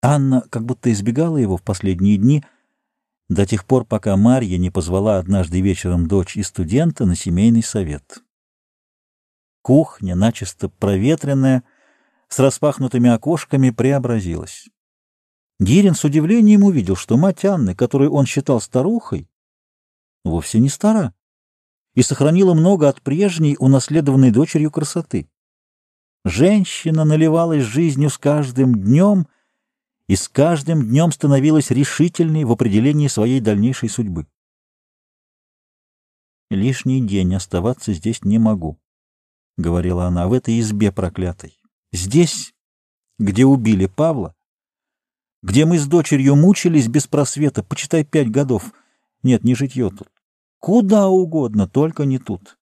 Анна как будто избегала его в последние дни, до тех пор, пока Марья не позвала однажды вечером дочь и студента на семейный совет. Кухня, начисто проветренная, с распахнутыми окошками, преобразилась. Гирин с удивлением увидел, что мать Анны, которую он считал старухой, вовсе не стара, и сохранила много от прежней, унаследованной дочерью красоты. Женщина наливалась жизнью с каждым днем и с каждым днем становилась решительной в определении своей дальнейшей судьбы. «Лишний день оставаться здесь не могу», — говорила она, — «в этой избе проклятой. Здесь, где убили Павла, где мы с дочерью мучились без просвета, почитай 5 годов. Нет, не житье тут. Куда угодно, только не тут».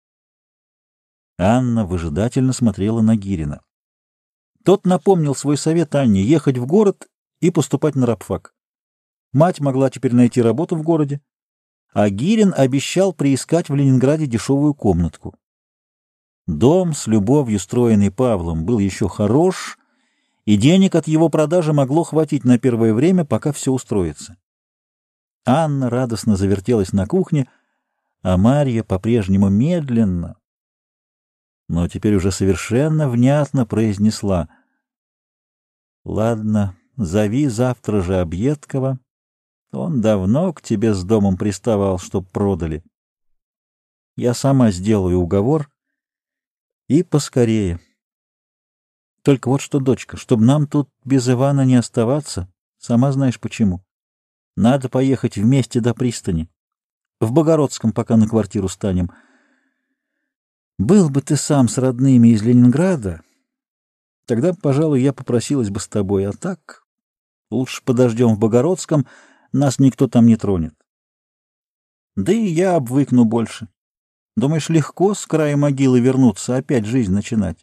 Анна выжидательно смотрела на Гирина. Тот напомнил свой совет Анне ехать в город и поступать на рабфак. Мать могла теперь найти работу в городе, а Гирин обещал приискать в Ленинграде дешевую комнатку. Дом, с любовью строенный Павлом, был еще хорош, и денег от его продажи могло хватить на первое время, пока все устроится. Анна радостно завертелась на кухне, а Марья по-прежнему медленно, но теперь уже совершенно внятно произнесла: «Ладно, зови завтра же Объедкова. Он давно к тебе с домом приставал, чтоб продали. Я сама сделаю уговор и поскорее. Только вот что, дочка, чтоб нам тут без Ивана не оставаться, сама знаешь почему. Надо поехать вместе до пристани. В Богородском пока на квартиру станем. Был бы ты сам с родными из Ленинграда, тогда, пожалуй, я попросилась бы с тобой, а так лучше подождем в Богородском, нас никто там не тронет. Да и я обвыкну больше. Думаешь, легко с края могилы вернуться, опять жизнь начинать?»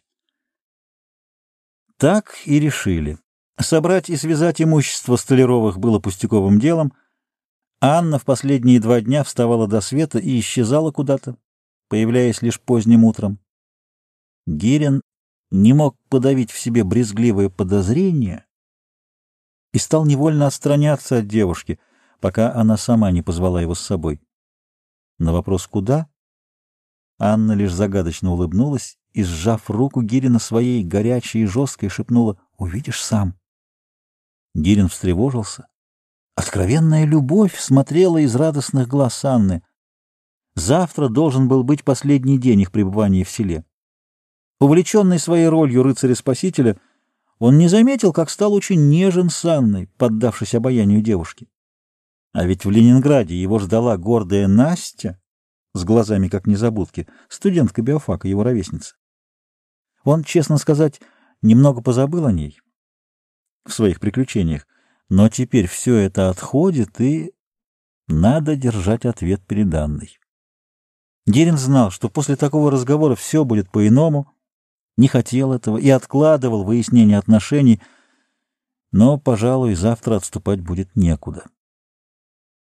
Так и решили. Собрать и связать имущество Столяровых было пустяковым делом. Анна в последние 2 дня вставала до света и исчезала куда-то, появляясь лишь поздним утром. Гирин не мог подавить в себе брезгливое подозрение и стал невольно отстраняться от девушки, пока она сама не позвала его с собой. На вопрос «куда?» Анна лишь загадочно улыбнулась и, сжав руку Гирина своей, горячей и жесткой, шепнула: «Увидишь сам». Гирин встревожился. Откровенная любовь смотрела из радостных глаз Анны. Завтра должен был быть последний день их пребывания в селе. Увлеченный своей ролью рыцаря-спасителя, он не заметил, как стал очень нежен с Анной, поддавшись обаянию девушки. А ведь в Ленинграде его ждала гордая Настя, с глазами как незабудки, студентка биофака, его ровесница. Он, честно сказать, немного позабыл о ней в своих приключениях, но теперь все это отходит, и надо держать ответ перед Анной. Гирин знал, что после такого разговора все будет по-иному, не хотел этого и откладывал выяснение отношений, но, пожалуй, завтра отступать будет некуда.